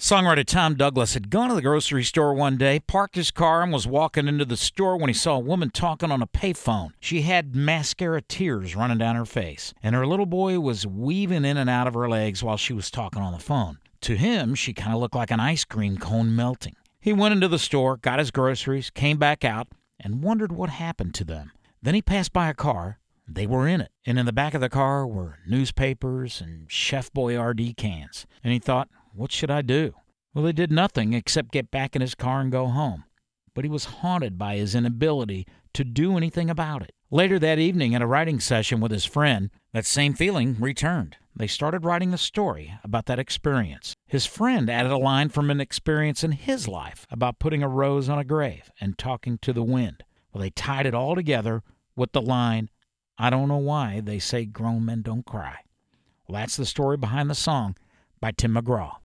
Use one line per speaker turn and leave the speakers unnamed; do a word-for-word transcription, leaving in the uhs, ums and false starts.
Songwriter Tom Douglas had gone to the grocery store one day, parked his car, and was walking into the store when he saw a woman talking on a payphone. She had mascara tears running down her face, and her little boy was weaving in and out of her legs while she was talking on the phone. To him, she kind of looked like an ice cream cone melting. He went into the store, got his groceries, came back out, and wondered what happened to them. Then he passed by a car. They were in it, and in the back of the car were newspapers and Chef Boyardee cans. And he thought, what should I do? Well, he did nothing except get back in his car and go home. But he was haunted by his inability to do anything about it. Later that evening, at a writing session with his friend, that same feeling returned. They started writing a story about that experience. His friend added a line from an experience in his life about putting a rose on a grave and talking to the wind. Well, they tied it all together with the line, I don't know why they say grown men don't cry. Well, that's the story behind the song by Tim McGraw.